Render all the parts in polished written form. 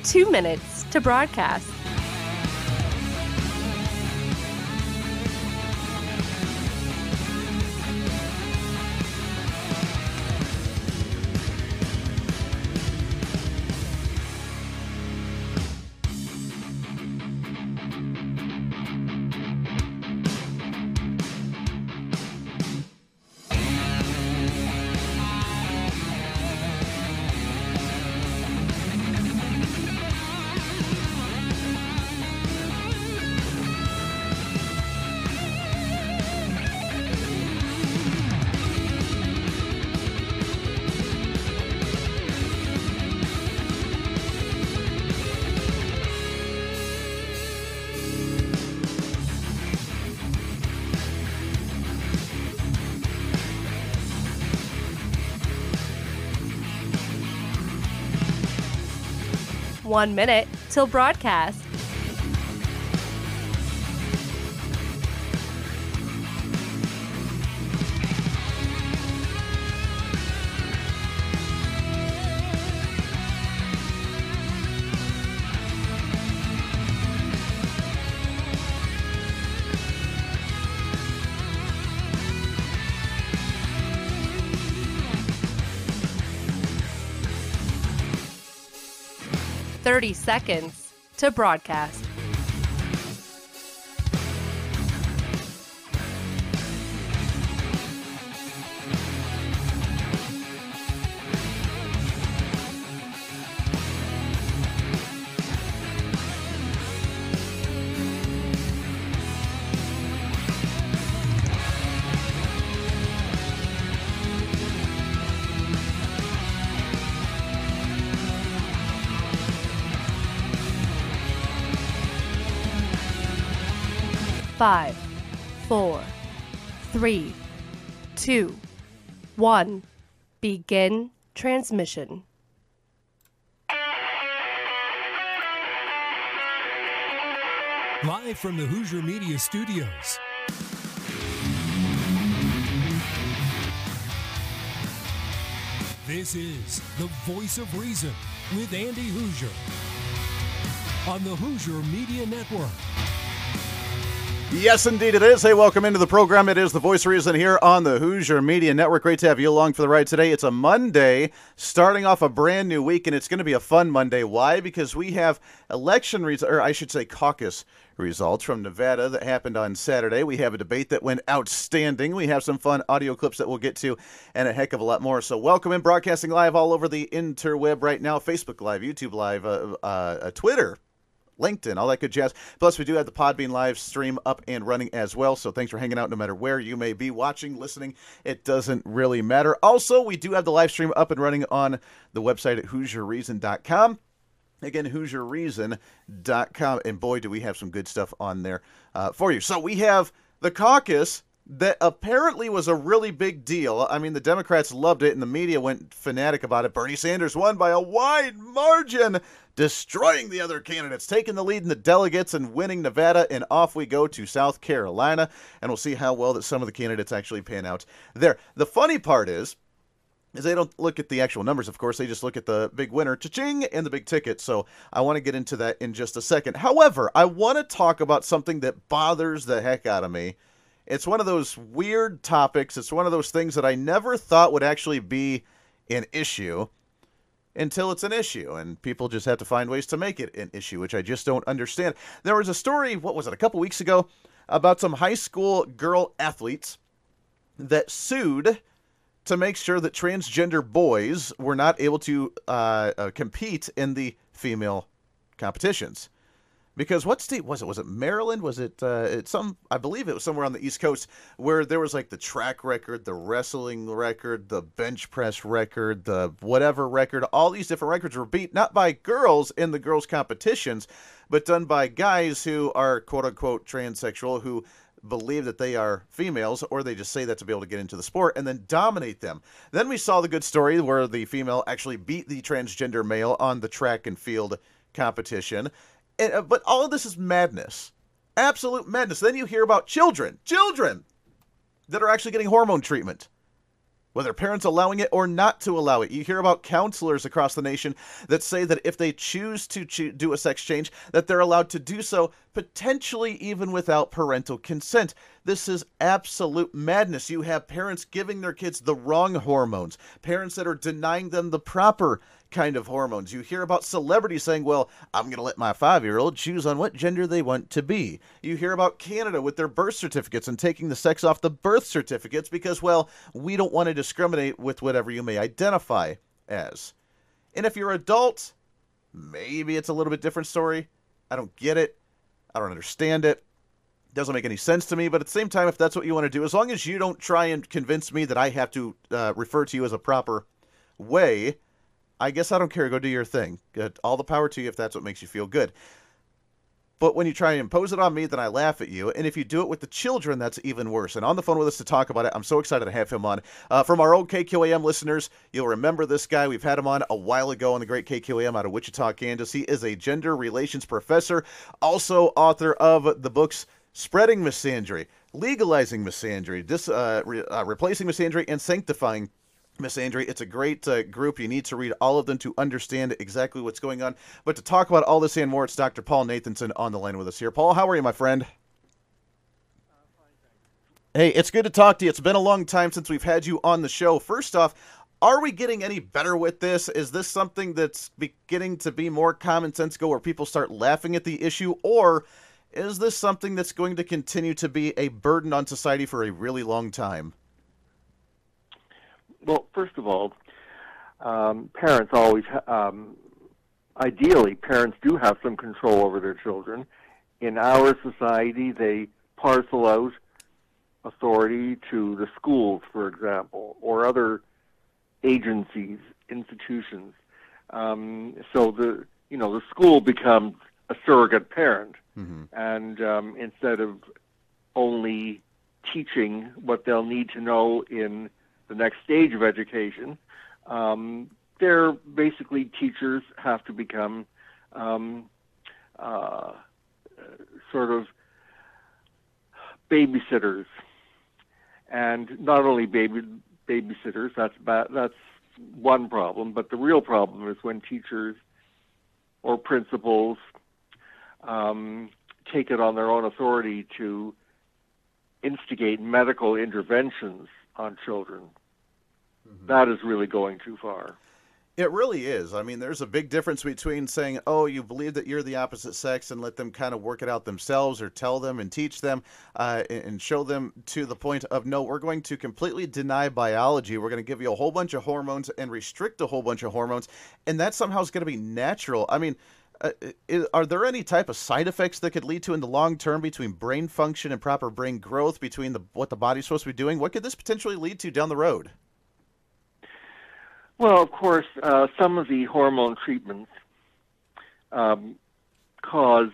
2 minutes to broadcast. One minute till broadcast. Thirty seconds to broadcast. Five, 4, 3, 2, 1. Begin transmission. Live from the Hoosier Media Studios. This is the Voice of Reason with Andy Hoosier on the Hoosier Media Network. Yes, indeed it is. Hey, welcome into the program. It is the Voice of Reason here on the Hoosier Media Network. Great to have you along for the ride today. It's a Monday, starting off a brand new week, and it's going to be a fun Monday. Why? Because we have election results, or I should say caucus results from Nevada that happened on Saturday. We have a debate that went outstanding. We have some fun audio clips that we'll get to and a heck of a lot more. So welcome in, broadcasting live all over the interweb right now. Facebook Live, YouTube Live, Twitter, LinkedIn, all that good jazz. Plus, we do have the Podbean live stream up and running as well. So thanks for hanging out no matter where you may be watching, listening. It doesn't really matter. Also, we do have the live stream up and running on the website at HoosierReason.com. Again, HoosierReason.com. And boy, do we have some good stuff on there for you. So we have the caucus that apparently was a really big deal. I mean, the Democrats loved it, and the media went fanatic about it. Bernie Sanders won by a wide margin, destroying the other candidates, taking the lead in the delegates and winning Nevada, and off we go to South Carolina, and we'll see how well that some of the candidates actually pan out there. The funny part is they don't look at the actual numbers, of course. They just look at the big winner, cha-ching, and the big ticket. So I want to get into that in just a second. However, I want to talk about something that bothers the heck out of me. It's one of those weird topics. It's one of those things that I never thought would actually be an issue until it's an issue, and people just have to find ways to make it an issue, which I just don't understand. There was a story, what was it, a couple weeks ago, about some high school girl athletes that sued to make sure that transgender boys were not able to compete in the female competitions. Because what state was it? Was it Maryland? Was it I believe it was somewhere on the East Coast where there was like the track record, the wrestling record, the bench press record, the whatever record. All these different records were beat not by girls in the girls' competitions, but done by guys who are quote unquote transsexual who believe that they are females, or they just say that to be able to get into the sport and then dominate them. Then we saw the good story where the female actually beat the transgender male on the track and field competition. But all of this is madness. Absolute madness. Then you hear about children that are actually getting hormone treatment. whether parents allowing it or not to allow it. You hear about counselors across the nation that say that if they choose to do a sex change, that they're allowed to do so, potentially even without parental consent. This is absolute madness. You have parents giving their kids the wrong hormones, parents that are denying them the proper kind of hormones. You hear about celebrities saying, well, I'm going to let my 5-year-old choose on what gender they want to be. You hear about Canada with their birth certificates and taking the sex off the birth certificates because, well, we don't want to discriminate with whatever you may identify as. And if you're adult, maybe it's a little bit different story. I don't get it. I don't understand it. It doesn't make any sense to me, but at the same time, if that's what you want to do, as long as you don't try and convince me that I have to refer to you as a proper way, I guess I don't care. Go do your thing. All the power to you if that's what makes you feel good. But when you try and impose it on me, then I laugh at you. And if you do it with the children, that's even worse. And on the phone with us to talk about it, I'm so excited to have him on. From our old KQAM listeners, you'll remember this guy. We've had him on a while ago on the great KQAM out of Wichita, Kansas. He is a gender relations professor, also author of the books Spreading Misandry, Legalizing Misandry, Replacing Misandry, and Sanctifying Misandry. It's a great group. You need to read all of them to understand exactly what's going on. But to talk about all this and more, it's Dr. Paul Nathanson on the line with us here. Paul, how are you, my friend? Hey, it's good to talk to you. It's been a long time since we've had you on the show. First off, are we getting any better with this? Is this something that's beginning to be more common sense go where people start laughing at the issue? Or is this something that's going to continue to be a burden on society for a really long time? Well, first of all, parents always, ideally, parents do have some control over their children. In our society, they parcel out authority to the schools, for example, or other agencies, institutions. So the school becomes a surrogate parent, and instead of only teaching what they'll need to know in the next stage of education, they're basically teachers have to become sort of babysitters, and not only babysitters. That's one problem, but the real problem is when teachers or principals take it on their own authority to instigate medical interventions on children. That is really going too far. It really is. I mean, there's a big difference between saying, oh, you believe that you're the opposite sex and let them kind of work it out themselves, or tell them and teach them and show them, to the point of, no, we're going to completely deny biology. We're going to give you a whole bunch of hormones and restrict a whole bunch of hormones, and that somehow is going to be natural. I mean, are there any type of side effects that could lead to in the long term between brain function and proper brain growth, between what the body's supposed to be doing? What could this potentially lead to down the road? Well, of course, some of the hormone treatments cause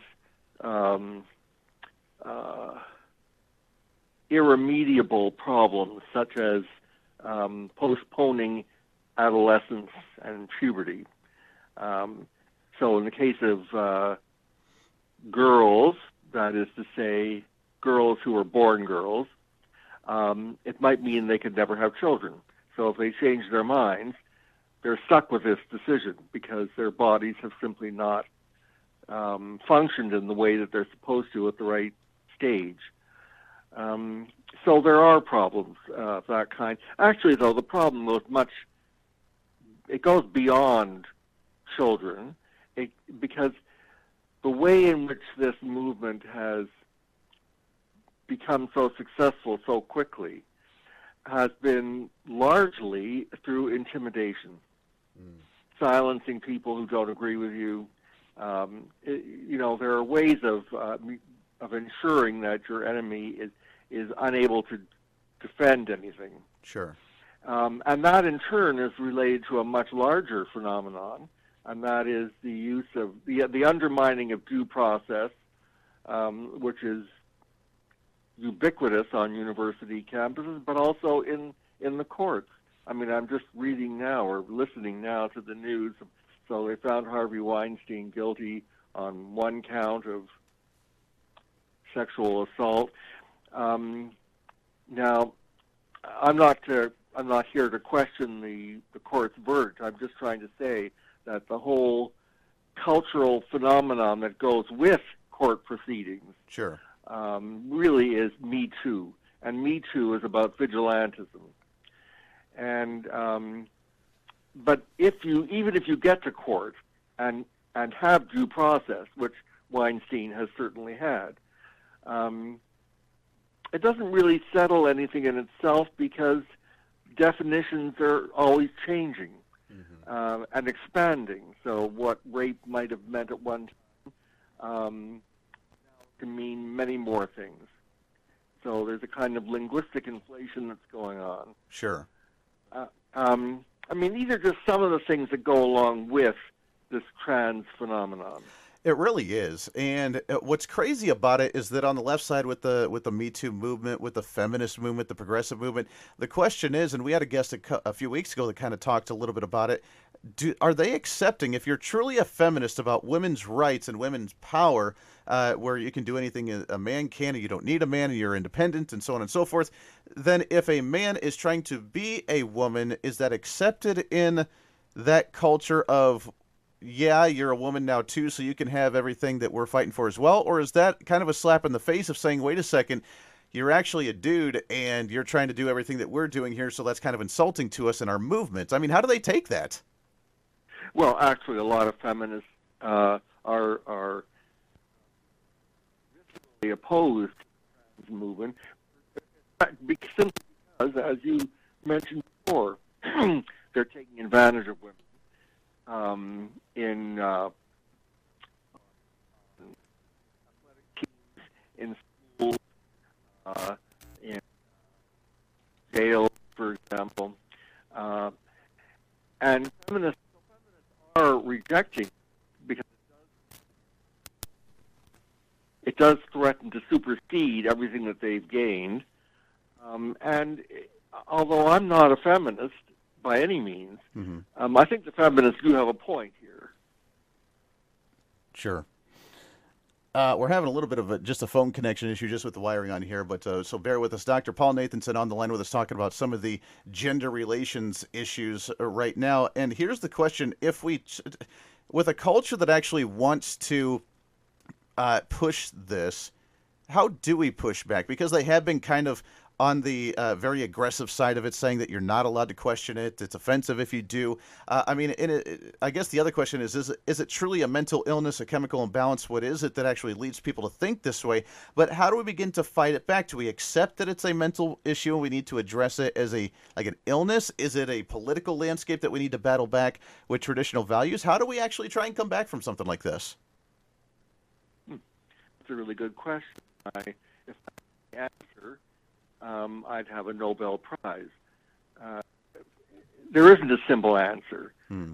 irremediable problems, such as postponing adolescence and puberty. So in the case of girls, that is to say, girls who are born girls, it might mean they could never have children. So if they change their minds, they're stuck with this decision because their bodies have simply not functioned in the way that they're supposed to at the right stage. So there are problems of that kind. Actually, though, the problem it goes beyond children, because the way in which this movement has become so successful so quickly has been largely through intimidation, silencing people who don't agree with you. There are ways of ensuring that your enemy is unable to defend anything. Sure. And that, in turn, is related to a much larger phenomenon, and that is the use of the undermining of due process, which is ubiquitous on university campuses, but also in the courts. I mean, I'm just reading now or listening now to the news. So they found Harvey Weinstein guilty on one count of sexual assault. Now, I'm not I'm not here to question the court's verdict. I'm just trying to say that the whole cultural phenomenon that goes with court proceedings Sure. really is Me Too. And Me Too is about vigilantism. And but even if you get to court and have due process, which Weinstein has certainly had, it doesn't really settle anything in itself because definitions are always changing and expanding. So what rape might have meant at one time can mean many more things. So there's a kind of linguistic inflation that's going on. Sure. I mean, these are just some of the things that go along with this trans phenomenon. It really is, and what's crazy about it is that on the left side with the Me Too movement, with the feminist movement, the progressive movement, the question is, and we had a guest a few weeks ago that kind of talked a little bit about it, are they accepting, if you're truly a feminist about women's rights and women's power, where you can do anything a man can and you don't need a man and you're independent and so on and so forth, then if a man is trying to be a woman, is that accepted in that culture of, yeah, you're a woman now too, so you can have everything that we're fighting for as well? Or is that kind of a slap in the face of saying, wait a second, you're actually a dude and you're trying to do everything that we're doing here, so that's kind of insulting to us in our movement? I mean, how do they take that? Well, actually, a lot of feminists are viscerally opposed to this movement, simply because, as you mentioned before, they're taking advantage of women. In in schools, in jail, for example, and feminists are rejecting because it does threaten to supersede everything that they've gained. And although I'm not a feminist by any means, I think the feminists do have a point here. Sure. We're having a little bit of just a phone connection issue just with the wiring on here, but so bear with us. Dr. Paul Nathanson on the line with us talking about some of the gender relations issues right now. And here's the question. If we, with a culture that actually wants to push this, how do we push back? Because they have been kind of on the very aggressive side of it, saying that you're not allowed to question it. It's offensive if you do. I mean, I guess the other question is it truly a mental illness, a chemical imbalance? What is it that actually leads people to think this way? But how do we begin to fight it back? Do we accept that it's a mental issue and we need to address it as an illness? Is it a political landscape that we need to battle back with traditional values? How do we actually try and come back from something like this? That's a really good question. If I answer, I'd have a Nobel Prize. There isn't a simple answer.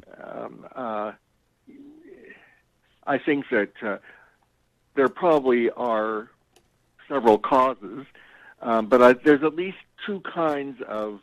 I think that there probably are several causes, but there's at least two kinds of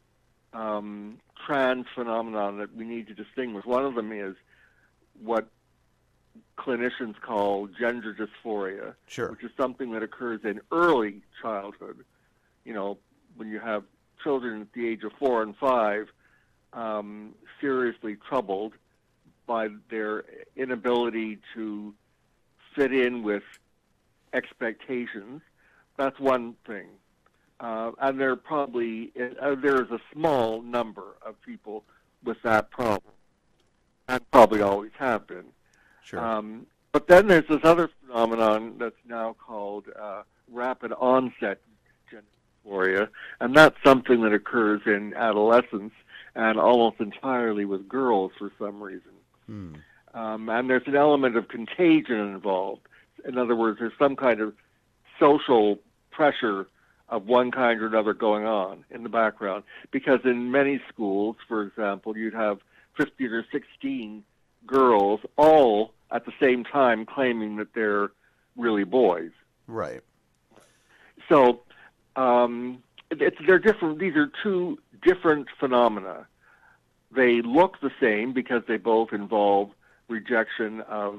trans phenomenon that we need to distinguish. One of them is what clinicians call gender dysphoria, Sure. which is something that occurs in early childhood. You know, when you have children at the age of 4 and 5, seriously troubled by their inability to fit in with expectations. That's one thing. And there is a small number of people with that problem, and probably always have been. Sure. But then there's this other phenomenon that's now called rapid onset gender dysphoria, and that's something that occurs in adolescence and almost entirely with girls for some reason. And there's an element of contagion involved. In other words, there's some kind of social pressure of one kind or another going on in the background. Because in many schools, for example, you'd have 15 or 16 girls all at the same time claiming that they're really boys. Right. So they're different. These are two different phenomena. They look the same because they both involve rejection of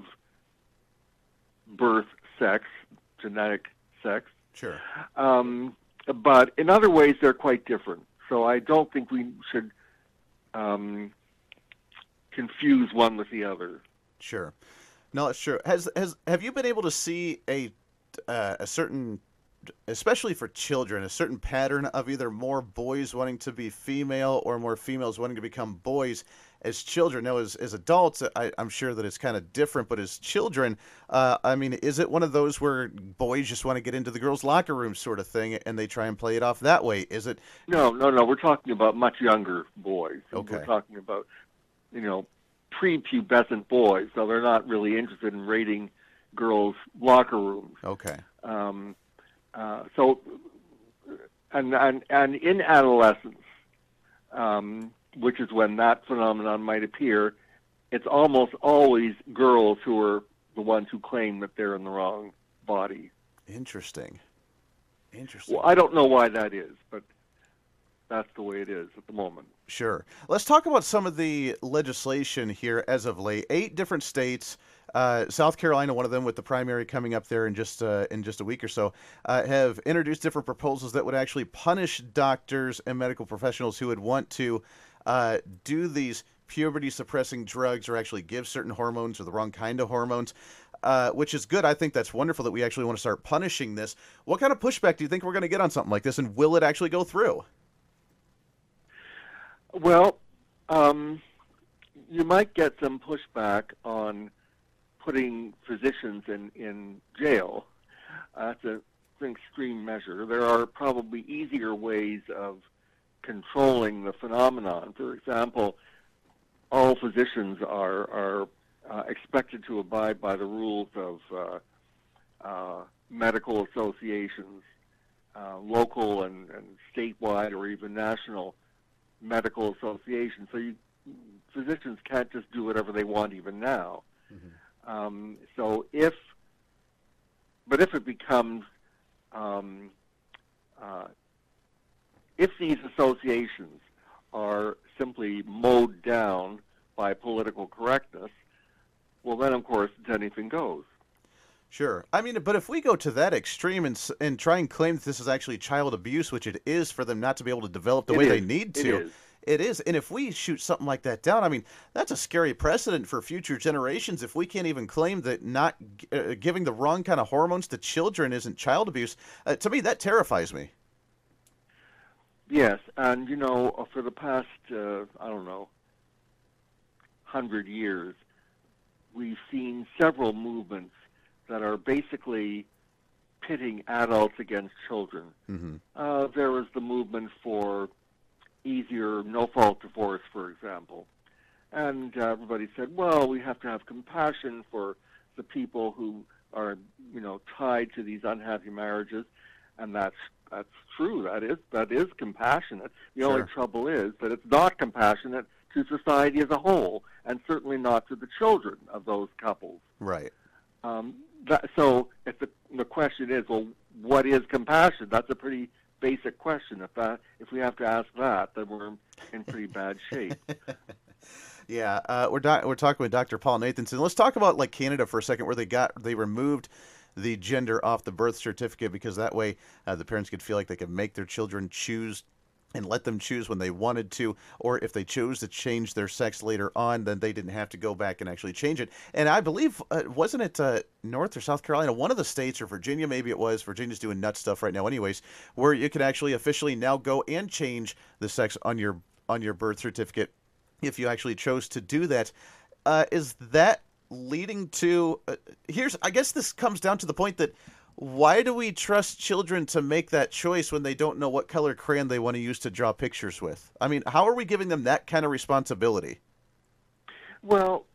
birth sex, genetic sex. Sure. But in other ways, they're quite different. So I don't think we should confuse one with the other. Sure. No, it's true. Have you been able to see a certain, especially for children, a certain pattern of either more boys wanting to be female or more females wanting to become boys as children? Now, as adults, I'm sure that it's kind of different, but as children, I mean, is it one of those where boys just want to get into the girls' locker room sort of thing, and they try and play it off that way? Is it? No. We're talking about much younger boys. Okay. We're talking about, prepubescent boys, so they're not really interested in raiding girls' locker rooms. Okay. So, and in adolescence, which is when that phenomenon might appear, it's almost always girls who are the ones who claim that they're in the wrong body. Interesting. Well, I don't know why that is, but that's the way it is at the moment. Sure. Let's talk about some of the legislation here as of late. 8 different states, South Carolina, one of them, with the primary coming up there in just a week or so, have introduced different proposals that would actually punish doctors and medical professionals who would want to do these puberty-suppressing drugs or actually give certain hormones or the wrong kind of hormones, which is good. I think that's wonderful that we actually want to start punishing this. What kind of pushback do you think we're going to get on something like this, and will it actually go through? Well, you might get some pushback on putting physicians in jail. That's an extreme measure. There are probably easier ways of controlling the phenomenon. For example, all physicians are expected to abide by the rules of medical associations, local and statewide or even national medical associations. So physicians can't just do whatever they want even now. Mm-hmm. If it becomes, if these associations are simply mowed down by political correctness, well, then, of course, anything goes. Sure. I mean, but if we go to that extreme and try and claim that this is actually child abuse, which it is for them not to be able to develop the way they need to. It is. And if we shoot something like that down, I mean, that's a scary precedent for future generations. If we can't even claim that not giving the wrong kind of hormones to children isn't child abuse, to me, that terrifies me. Yes. And, for the past, 100 years, we've seen several movements that are basically pitting adults against children. Mm-hmm. There was the movement for easier no-fault divorce, for example. And everybody said, well, we have to have compassion for the people who are, tied to these unhappy marriages. And that's true. That is compassionate. The only trouble is that it's not compassionate to society as a whole, and certainly not to the children of those couples. Right. So if the question is, well, what is compassion? That's a pretty basic question. If we have to ask that, then we're in pretty bad shape. Yeah, we're talking with Dr. Paul Nathanson. Let's talk about like Canada for a second, where they removed the gender off the birth certificate because that way the parents could feel like they could make their children choose and let them choose when they wanted to, or if they chose to change their sex later on, then they didn't have to go back and actually change it. And I believe, wasn't it North or South Carolina, one of the states, or Virginia, maybe it was, Virginia's doing nut stuff right now anyways, where you can actually officially now go and change the sex on your birth certificate if you actually chose to do that. Is that leading to, I guess this comes down to the point that why do we trust children to make that choice when they don't know what color crayon they want to use to draw pictures with? I mean, how are we giving them that kind of responsibility? Well,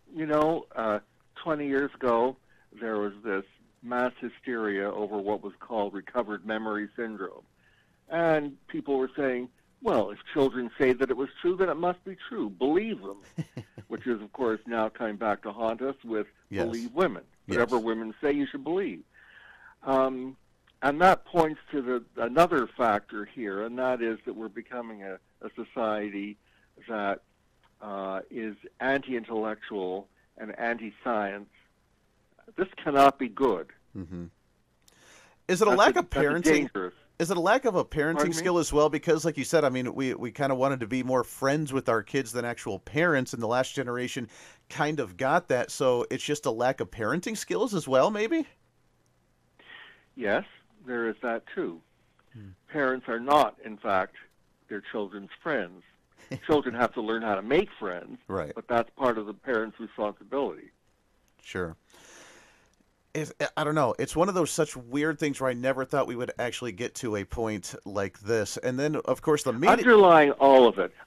20 years ago, there was this mass hysteria over what was called recovered memory syndrome. And people were saying, well, if children say that it was true, then it must be true. Believe them, which is, of course, now coming back to haunt us with believe women. Whatever women say, you should believe. And that points to another factor here, and that is that we're becoming a society that is anti-intellectual and anti-science. This cannot be good. Mm-hmm. Is it a lack of parenting? Is it a lack of a parenting Pardon me? skill as well? Because, like you said, I mean, we kind of wanted to be more friends with our kids than actual parents, and the last generation kind of got that. So it's just a lack of parenting skills as well, maybe? Yes, there is that too. Parents are not, in fact, their children's friends. Children have to learn how to make friends, Right. but that's part of the parent's responsibility. Sure. I don't know. It's one of those such weird things where I never thought we would actually get to a point like this. And then, of course, the media. Underlying all of it,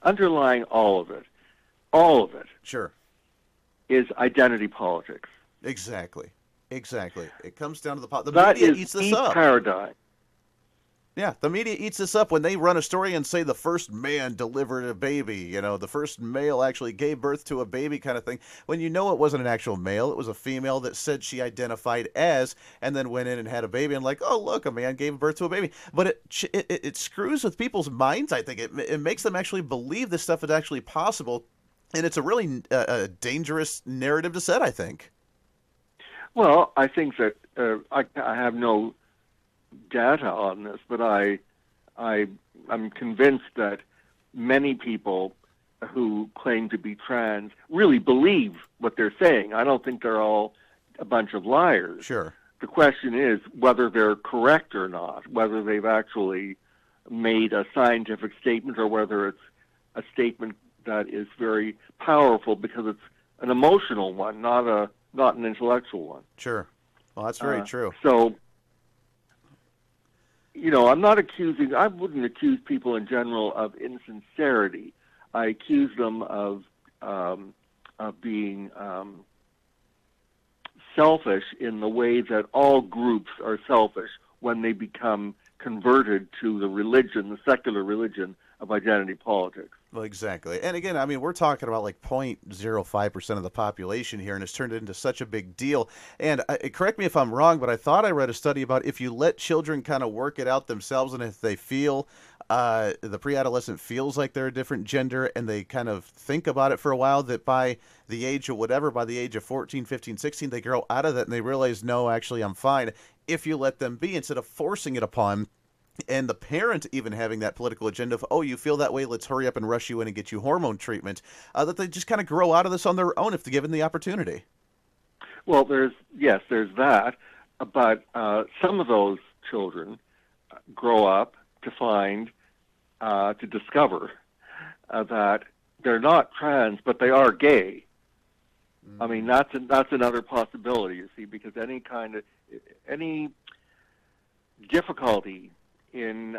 all of it Sure. is identity politics. Exactly. It comes down to the That media is eats this the up. paradigm. Yeah, the media eats this up when they run a story and say the first man delivered a baby, the first male actually gave birth to a baby kind of thing. When it wasn't an actual male, it was a female that said she identified as, and then went in and had a baby and like, oh, look, a man gave birth to a baby. But it screws with people's minds, I think. It makes them actually believe this stuff is actually possible, and it's a really dangerous narrative to set, I think. Well, I think that I have no data on this, but I'm convinced that many people who claim to be trans really believe what they're saying. I don't think they're all a bunch of liars. Sure. The question is whether they're correct or not, whether they've actually made a scientific statement or whether it's a statement that is very powerful because it's an emotional one, not an intellectual one. Sure. Well, that's very true. So, I wouldn't accuse people in general of insincerity. I accuse them of being selfish in the way that all groups are selfish when they become converted to the secular religion of identity politics. Well, exactly. And again, I mean, we're talking about like 0.05% of the population here, and it's turned into such a big deal. And correct me if I'm wrong, but I thought I read a study about if you let children kind of work it out themselves, and if they feel the pre-adolescent feels like they're a different gender, and they kind of think about it for a while, that by the age of 14, 15, 16, they grow out of that and they realize, no, actually, I'm fine. If you let them be, instead of forcing it upon and the parent even having that political agenda of, oh, you feel that way, let's hurry up and rush you in and get you hormone treatment, that they just kind of grow out of this on their own if they're given the opportunity. Well, there's that, but some of those children grow up to find, to discover that they're not trans, but they are gay. Mm-hmm. I mean, that's another possibility, you see, because any difficulty in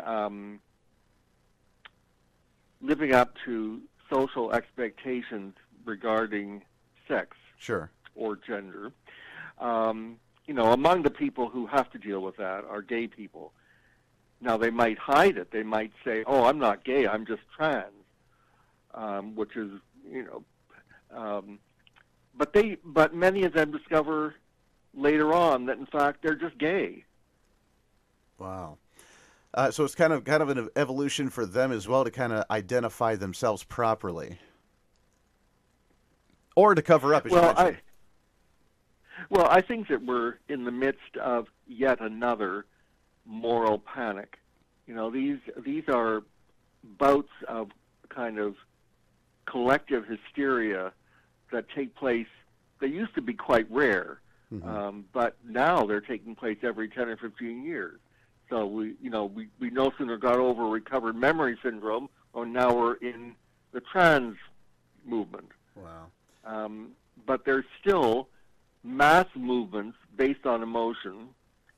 living up to social expectations regarding sex Sure. or gender. Among the people who have to deal with that are gay people. Now, they might hide it. They might say, oh, I'm not gay, I'm just trans, which is, but many of them discover later on that, in fact, they're just gay. Wow. So it's kind of an evolution for them as well to kind of identify themselves properly, or to cover up. As you mentioned. I think that we're in the midst of yet another moral panic. These are bouts of kind of collective hysteria that take place. They used to be quite rare, mm-hmm. But now they're taking place every 10 or 15 years. So we no sooner got over recovered memory syndrome, or now we're in the trans movement. Wow. But there's still mass movements based on emotion,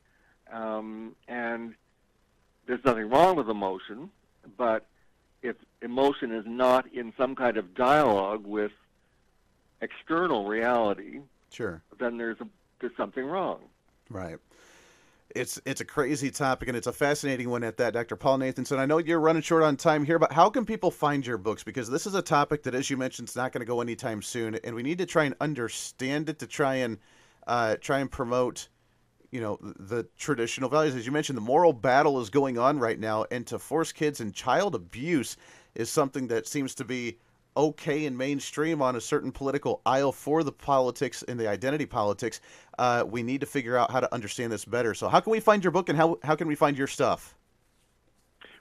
and there's nothing wrong with emotion, but if emotion is not in some kind of dialogue with external reality, sure, then there's something wrong. Right. It's a crazy topic, and it's a fascinating one at that, Dr. Paul Nathanson. I know you're running short on time here, but how can people find your books? Because this is a topic that, as you mentioned, is not going to go anytime soon, and we need to try and understand it to try and promote, the traditional values. As you mentioned, the moral battle is going on right now, and to force kids, and child abuse is something that seems to be okay and mainstream on a certain political aisle for the politics and the identity politics. We need to figure out how to understand this better. So how can we find your book, and how can we find your stuff?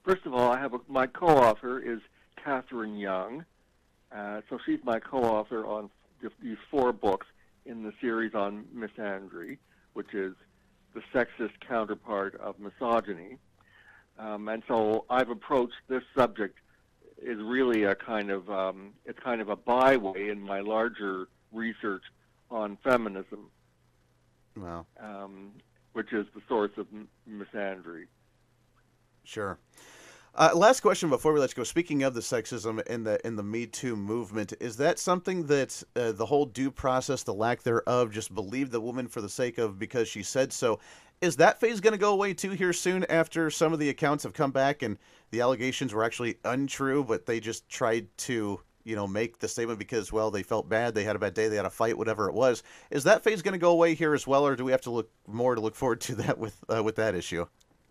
First of all, my co-author is Catherine Young. So she's my co-author on these 4 books in the series on misandry, which is the sexist counterpart of misogyny. And so I've approached this subject is really a kind of it's kind of a byway in my larger research on feminism. Wow. Which is the source of misandry. Sure. Last question before we let you go. Speaking of the sexism in the Me Too movement, is that something that the whole due process, the lack thereof, just believe the woman for the sake of because she said so, is that phase going to go away too here soon after some of the accounts have come back and the allegations were actually untrue, but they just tried to, make the statement because, well, they felt bad, they had a bad day, they had a fight, whatever it was. Is that phase going to go away here as well, or do we have to look forward to that with that issue?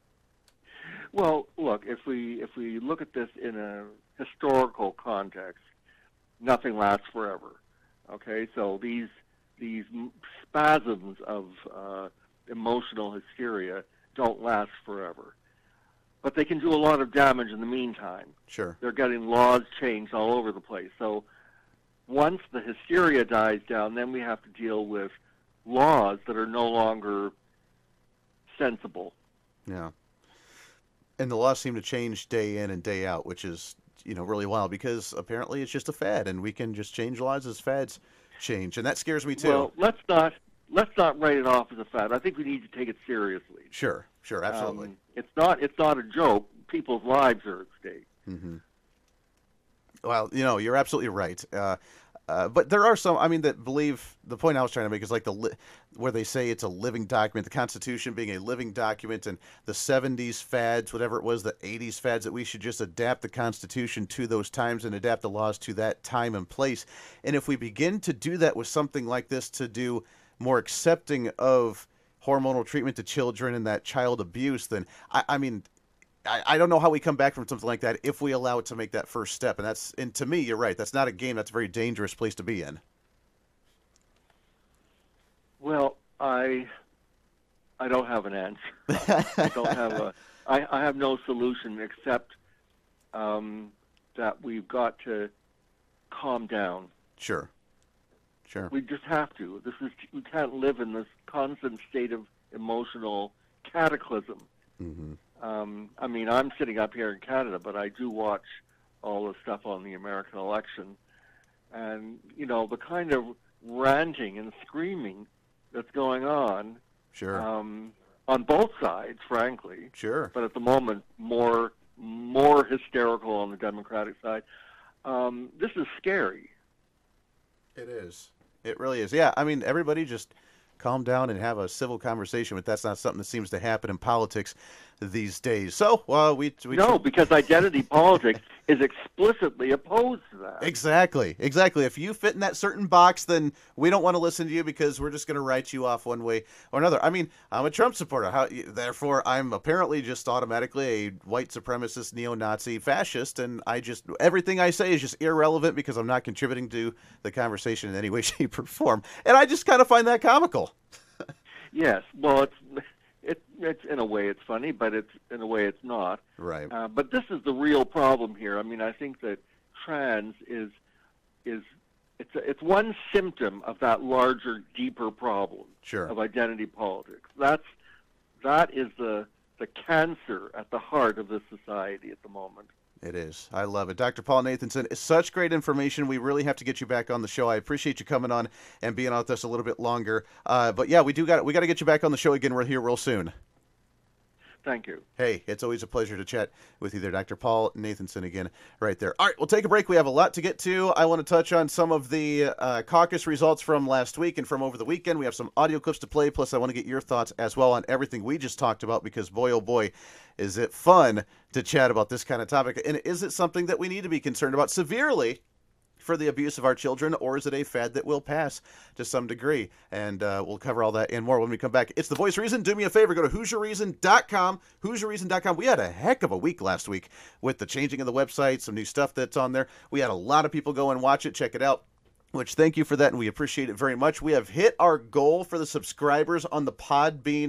Well, look, if we look at this in a historical context, nothing lasts forever. Okay, so these spasms of emotional hysteria don't last forever, but they can do a lot of damage in the meantime. Sure, they're getting laws changed all over the place. So once the hysteria dies down, then we have to deal with laws that are no longer sensible. Yeah. And the laws seem to change day in and day out, which is, really wild because apparently it's just a fad and we can just change laws as fads change. And that scares me too. Well, let's not write it off as a fad. I think we need to take it seriously. Sure, absolutely. It's not a joke. People's lives are at stake. Mm-hmm. Well, you're absolutely right. But there are some, that believe, the point I was trying to make is like where they say it's a living document, the Constitution being a living document, and the 70s fads, whatever it was, the 80s fads, that we should just adapt the Constitution to those times and adapt the laws to that time and place. And if we begin to do that with something like this, to do more accepting of hormonal treatment to children and that child abuse, then I don't know how we come back from something like that if we allow it to make that first step. And to me, you're right. That's not a game. That's a very dangerous place to be in. Well, I don't have an answer. I have no solution except that we've got to calm down. Sure. We just have to. We can't live in this constant state of emotional cataclysm. Mm-hmm. I'm sitting up here in Canada, but I do watch all the stuff on the American election. And, the kind of ranting and screaming that's going on. Sure. On both sides, frankly. Sure. But at the moment, more hysterical on the Democratic side. This is scary. It is. It really is. Yeah, everybody just calm down and have a civil conversation, but that's not something that seems to happen in politics these days. So, no, because identity politics is explicitly opposed to that. Exactly. If you fit in that certain box, then we don't want to listen to you because we're just going to write you off one way or another. I'm a Trump supporter. Therefore, I'm apparently just automatically a white supremacist, neo-Nazi, fascist, and everything I say is just irrelevant because I'm not contributing to the conversation in any way, shape, or form. And I just kind of find that comical. Yes. Well, it's in a way it's funny, but in a way it's not. Right. But this is the real problem here. I think that trans is it's one symptom of that larger, deeper problem. Sure. Of identity politics. That is the cancer at the heart of this society at the moment. It is. I love it. Dr. Paul Nathanson, it's such great information. We really have to get you back on the show. I appreciate you coming on and being on with us a little bit longer. But yeah, we got to get you back on the show again. We're here real soon. Thank you. Hey, it's always a pleasure to chat with you there, Dr. Paul Nathanson again right there. All right, we'll take a break. We have a lot to get to. I want to touch on some of the caucus results from last week and from over the weekend. We have some audio clips to play, plus I want to get your thoughts as well on everything we just talked about because, boy, oh boy, is it fun to chat about this kind of topic. And is it something that we need to be concerned about severely for the abuse of our children, or is it a fad that will pass to some degree? And we'll cover all that and more when we come back. It's The Voice of Reason. Do me a favor, go to HoosierReason.com, HoosierReason.com. We had a heck of a week last week with the changing of the website, some new stuff that's on there. We had a lot of people go and watch it, check it out, which thank you for that, and we appreciate it very much. We have hit our goal for the subscribers on the Podbean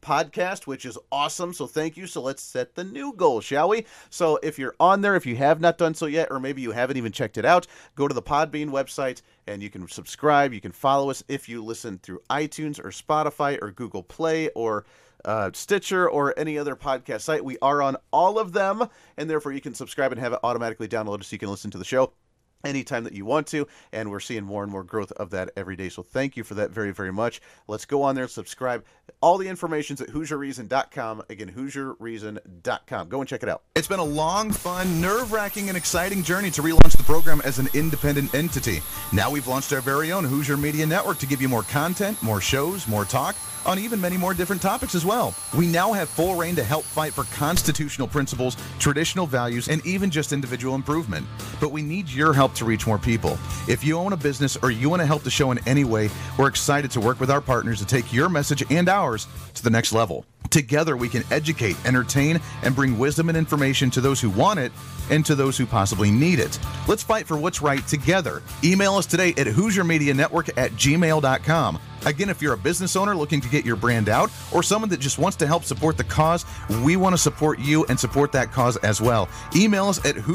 podcast, which is awesome. So thank you. So let's set the new goal, shall we? So if you're on there, if you have not done so yet, or maybe you haven't even checked it out, go to the Podbean website and you can subscribe. You can follow us if you listen through iTunes or Spotify or Google Play or Stitcher or any other podcast site. We are on all of them, and therefore you can subscribe and have it automatically downloaded so you can listen to the show anytime that you want to, and we're seeing more and more growth of that every day. So thank you for that very, very much. Let's go on there and subscribe. All the information's at HoosierReason.com. Again, HoosierReason.com. Go and check it out. It's been a long, fun, nerve-wracking, and exciting journey to relaunch the program as an independent entity. Now we've launched our very own Hoosier Media Network to give you more content, more shows, more talk, on even many more different topics as well. We now have full reign to help fight for constitutional principles, traditional values, and even just individual improvement. But we need your help to reach more people. If you own a business or you want to help the show in any way, we're excited to work with our partners to take your message and ours to the next level. Together, we can educate, entertain, and bring wisdom and information to those who want it and to those who possibly need it. Let's fight for what's right together. Email us today at HoosierMediaNetwork@gmail.com. Again, if you're a business owner looking to get your brand out or someone that just wants to help support the cause, we want to support you and support that cause as well. Email us at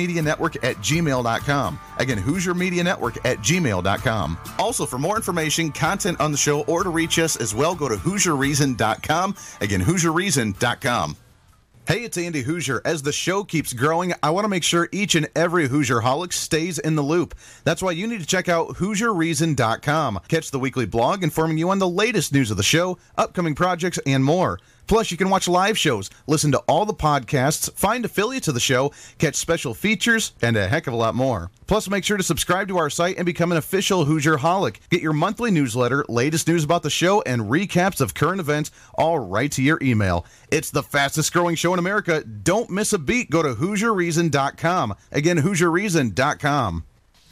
HoosierMediaNetwork@gmail.com. Again, HoosierMediaNetwork@gmail.com. Also, for more information, content on the show, or to reach us as well, go to HoosierReason.com. Again, HoosierReason.com. Hey, it's Andy Hoosier. As the show keeps growing, I want to make sure each and every Hoosierholic stays in the loop. That's why you need to check out HoosierReason.com. Catch the weekly blog informing you on the latest news of the show, upcoming projects, and more. Plus, you can watch live shows, listen to all the podcasts, find affiliates of the show, catch special features, and a heck of a lot more. Plus, make sure to subscribe to our site and become an official Hoosierholic. Get your monthly newsletter, latest news about the show, and recaps of current events all right to your email. It's the fastest growing show in America. Don't miss a beat. Go to HoosierReason.com. Again, HoosierReason.com.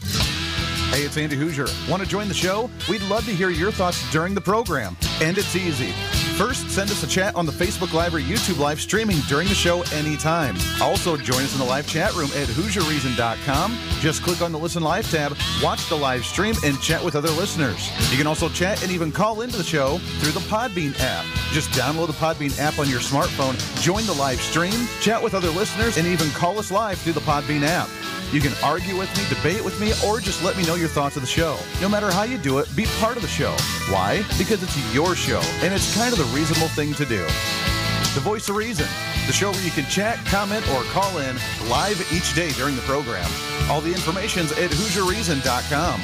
Hey, it's Andy Hoosier. Want to join the show? We'd love to hear your thoughts during the program. And it's easy. First, send us a chat on the Facebook Live or YouTube Live streaming during the show anytime. Also, join us in the live chat room at HoosierReason.com. Just click on the Listen Live tab, watch the live stream, and chat with other listeners. You can also chat and even call into the show through the Podbean app. Just download the Podbean app on your smartphone, join the live stream, chat with other listeners, and even call us live through the Podbean app. You can argue with me, debate with me, or just let me know your thoughts of the show. No matter how you do it, be part of the show. Why? Because it's your show, and it's kind of the reasonable thing to do. The Voice of Reason, the show where you can chat, comment, or call in live each day during the program. All the information's at HoosierReason.com.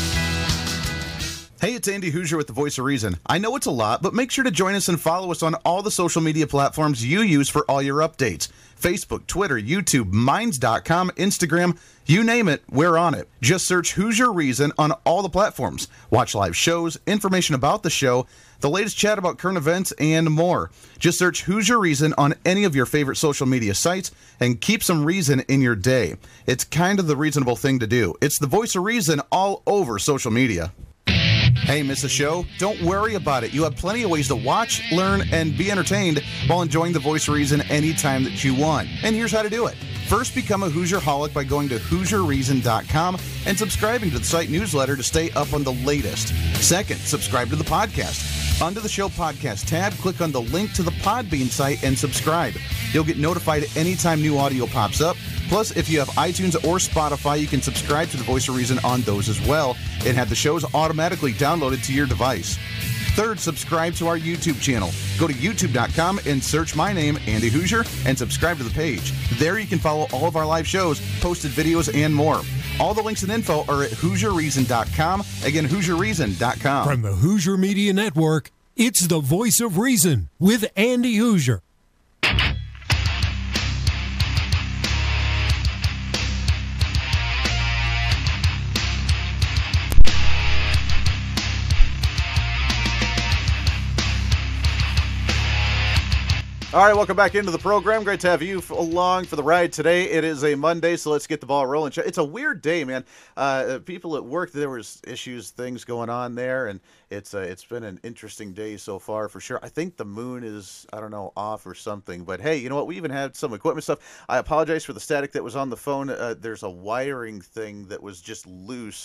Hey, it's Andy Hoosier with the Voice of Reason. I know it's a lot, but make sure to join us and follow us on all the social media platforms you use for all your updates. Facebook, Twitter, YouTube, Minds.com, Instagram, you name it, we're on it. Just search Hoosier Reason on all the platforms. Watch live shows, information about the show, the latest chat about current events, and more. Just search Hoosier Reason on any of your favorite social media sites and keep some reason in your day. It's kind of the reasonable thing to do. It's the Voice of Reason all over social media. Hey, miss a show? Don't worry about it. You have plenty of ways to watch, learn, and be entertained while enjoying the Voice of Reason anytime that you want. And here's how to do it. First, become a Hoosierholic by going to HoosierReason.com and subscribing to the site newsletter to stay up on the latest. Second, subscribe to the podcast. Under the show podcast tab, click on the link to the Podbean site and subscribe. You'll get notified anytime new audio pops up. Plus, if you have iTunes or Spotify, you can subscribe to the Voice of Reason on those as well and have the shows automatically downloaded to your device. Third, subscribe to our YouTube channel. Go to youtube.com and search my name, Andy Hoosier, and subscribe to the page. There you can follow all of our live shows, posted videos, and more. All the links and info are at HoosierReason.com. Again, HoosierReason.com. From the Hoosier Media Network, it's the Voice of Reason with Andy Hoosier. All right, welcome back into the program. Great to have you along for the ride today. It is a Monday, so let's get the ball rolling. It's a weird day, man. People at work, there was issues, things going on there, and it's been an interesting day so far for sure. I think the moon is, I don't know, off or something. But hey, you know what? We even had some equipment stuff. I apologize for the static that was on the phone. There's a wiring thing that was just loose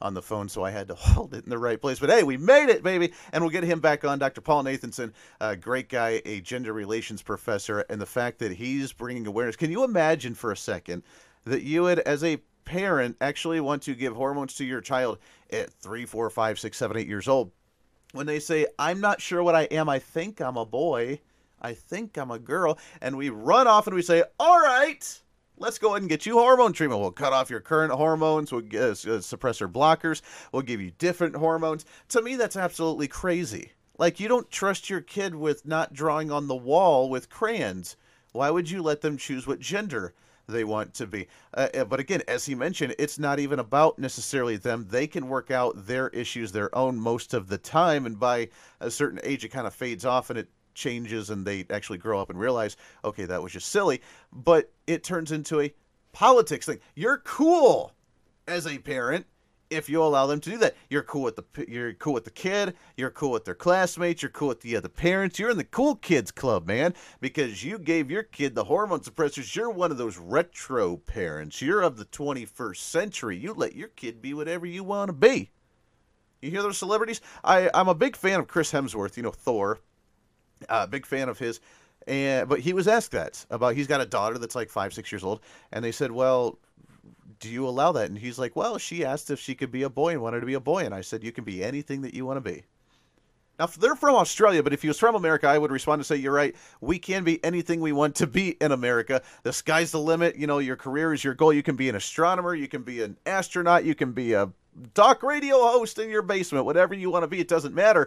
on the phone, so I had to hold it in the right place. But hey, we made it, baby! And we'll get him back on. Dr. Paul Nathanson, a great guy, a gender relations professor, and the fact that he's bringing awareness. Can you imagine for a second that you would, as a parent, actually want to give hormones to your child at 3, 4, 5, 6, 7, 8 years old? When they say, I'm not sure what I am, I think I'm a boy, I think I'm a girl, and we run off and we say, all right, let's go ahead and get you hormone treatment. We'll cut off your current hormones. We'll get suppressor blockers. We'll give you different hormones. To me, that's absolutely crazy. Like, you don't trust your kid with not drawing on the wall with crayons. Why would you let them choose what gender they want to be? But again, as he mentioned, it's not even about necessarily them. They can work out their issues their own most of the time. And by a certain age, it kind of fades off and it changes, and they actually grow up and realize, okay, that was just silly. But it turns into a politics thing. You're cool as a parent if you allow them to do that. You're cool with the kid. You're cool with their classmates. You're cool with the other parents. You're in the cool kids club, man, because you gave your kid the hormone suppressors. You're one of those retro parents. You're of the 21st century. You let your kid be whatever you want to be. You hear those celebrities? I'm a big fan of Chris Hemsworth. Thor. Big fan of his, but he was asked that about, he's got a daughter that's like 5, 6 years old, and they said, well, do you allow that? And he's like, well, she asked if she could be a boy and wanted to be a boy, and I said, you can be anything that you want to be. Now, they're from Australia, but if he was from America, I would respond to say, you're right, we can be anything we want to be in America. The sky's the limit. Your career is your goal. You can be an astronomer, you can be an astronaut, you can be a talk radio host in your basement, whatever you want to be, it doesn't matter.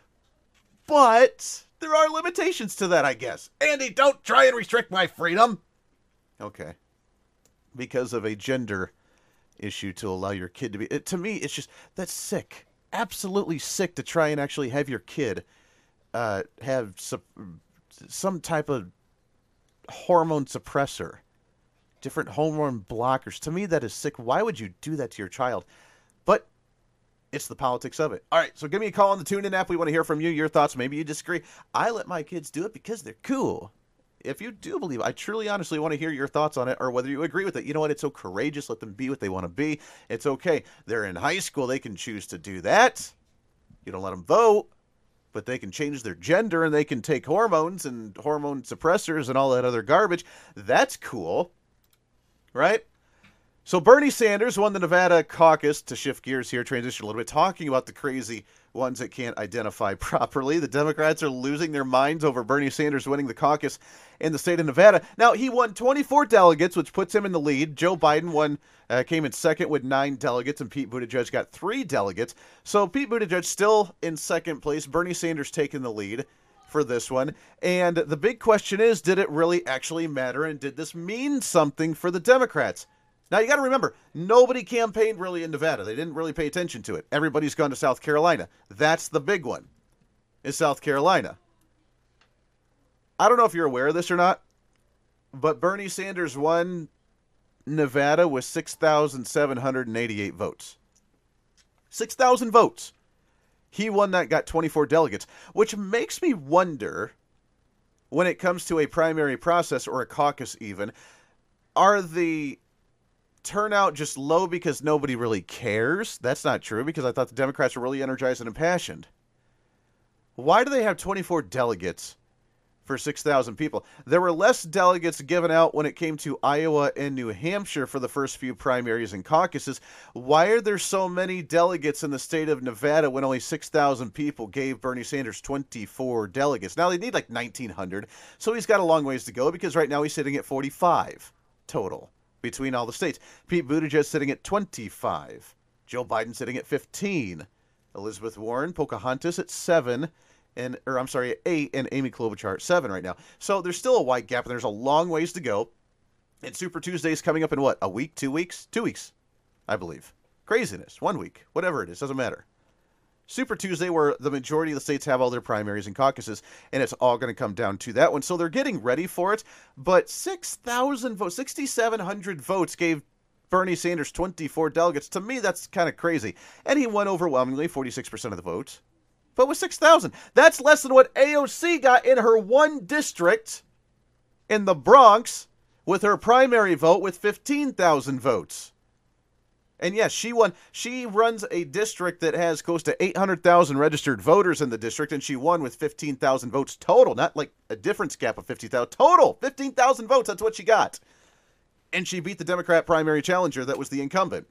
But there are limitations to that, I guess. Andy, don't try and restrict my freedom. Okay. Because of a gender issue to allow your kid to be... to me, it's just... That's sick. Absolutely sick to try and actually have your kid have some type of hormone suppressor. Different hormone blockers. To me, that is sick. Why would you do that to your child? But... it's the politics of it. All right, so give me a call on the TuneIn app. We want to hear from you, your thoughts. Maybe you disagree. I let my kids do it because they're cool. If you do believe it, I truly, honestly want to hear your thoughts on it, or whether you agree with it. You know what? It's so courageous. Let them be what they want to be. It's okay. They're in high school. They can choose to do that. You don't let them vote, but they can change their gender, and they can take hormones and hormone suppressors and all that other garbage. That's cool, right? So Bernie Sanders won the Nevada caucus, to shift gears here, transition a little bit, talking about the crazy ones that can't identify properly. The Democrats are losing their minds over Bernie Sanders winning the caucus in the state of Nevada. Now, he won 24 delegates, which puts him in the lead. Joe Biden came in second with 9 delegates, and Pete Buttigieg got 3 delegates. So Pete Buttigieg still in second place. Bernie Sanders taking the lead for this one. And the big question is, did it really actually matter, and did this mean something for the Democrats? Now, you got to remember, nobody campaigned really in Nevada. They didn't really pay attention to it. Everybody's gone to South Carolina. That's the big one, is South Carolina. I don't know if you're aware of this or not, but Bernie Sanders won Nevada with 6,788 votes. 6,000 votes. He won that, got 24 delegates, which makes me wonder, when it comes to a primary process or a caucus even, are the turnout just low because nobody really cares? That's not true, because I thought the Democrats were really energized and impassioned. Why do they have 24 delegates for 6,000 people? There were less delegates given out when it came to Iowa and New Hampshire for the first few primaries and caucuses. Why are there so many delegates in the state of Nevada when only 6,000 people gave Bernie Sanders 24 delegates? Now, they need like 1,900, so he's got a long ways to go, because right now he's sitting at 45 total between all the states. Pete Buttigieg sitting at 25. Joe Biden sitting at 15. Elizabeth Warren, Pocahontas at 7. At 8, and Amy Klobuchar at 7 right now. So there's still a wide gap, and there's a long ways to go. And Super Tuesday is coming up in what, a week, 2 weeks? 2 weeks, I believe. Craziness, 1 week, whatever it is, doesn't matter. Super Tuesday, where the majority of the states have all their primaries and caucuses, and it's all going to come down to that one. So they're getting ready for it, but 6,000 votes, 6,700 votes gave Bernie Sanders 24 delegates. To me, that's kind of crazy. And he won overwhelmingly, 46% of the votes. But with 6,000, that's less than what AOC got in her one district in the Bronx with her primary vote with 15,000 votes. And yes, she won. She runs a district that has close to 800,000 registered voters in the district, and she won with 15,000 votes total, not like a difference gap of 50,000. Total, 15,000 votes, that's what she got. And she beat the Democrat primary challenger that was the incumbent.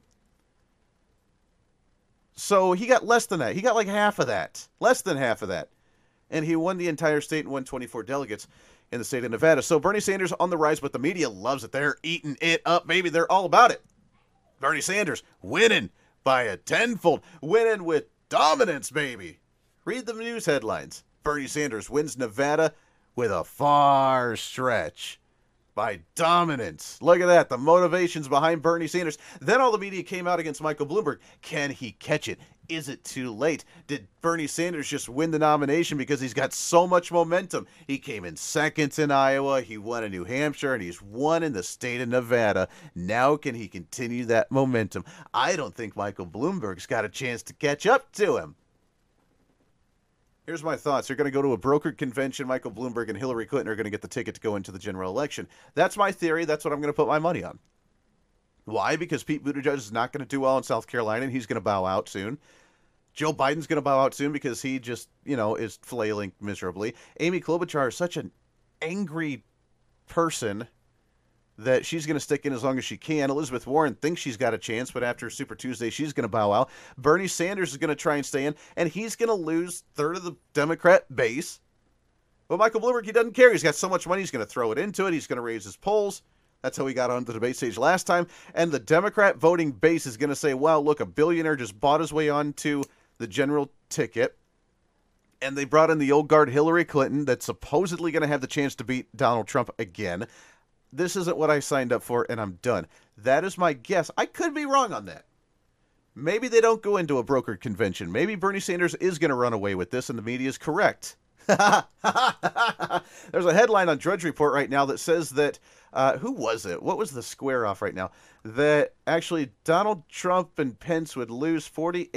So he got less than that. He got like half of that. Less than half of that. And he won the entire state and won 24 delegates in the state of Nevada. So Bernie Sanders on the rise, but the media loves it. They're eating it up, baby. They're all about it. Bernie Sanders winning by a tenfold. Winning with dominance, baby. Read the news headlines. Bernie Sanders wins Nevada with a far stretch. By dominance. Look at that. The motivations behind Bernie Sanders. Then all the media came out against Michael Bloomberg. Can he catch it? Is it too late? Did Bernie Sanders just win the nomination because he's got so much momentum? He came in second in Iowa. He won in New Hampshire, and he's won in the state of Nevada. Now can he continue that momentum? I don't think Michael Bloomberg's got a chance to catch up to him. Here's my thoughts. They're going to go to a brokered convention. Michael Bloomberg and Hillary Clinton are going to get the ticket to go into the general election. That's my theory. That's what I'm going to put my money on. Why? Because Pete Buttigieg is not going to do well in South Carolina, and he's going to bow out soon. Joe Biden's going to bow out soon because he just, is flailing miserably. Amy Klobuchar is such an angry person that she's going to stick in as long as she can. Elizabeth Warren thinks she's got a chance, but after Super Tuesday, she's going to bow out. Bernie Sanders is going to try and stay in, and he's going to lose third of the Democrat base. But Michael Bloomberg, he doesn't care. He's got so much money, he's going to throw it into it. He's going to raise his polls. That's how he got on the debate stage last time. And the Democrat voting base is going to say, well, look, a billionaire just bought his way onto the general ticket. And they brought in the old guard Hillary Clinton that's supposedly going to have the chance to beat Donald Trump again. This isn't what I signed up for, and I'm done. That is my guess. I could be wrong on that. Maybe they don't go into a brokered convention. Maybe Bernie Sanders is going to run away with this, and the media is correct. There's a headline on Drudge Report right now that says that, who was it? What was the square off right now? That actually Donald Trump and Pence would lose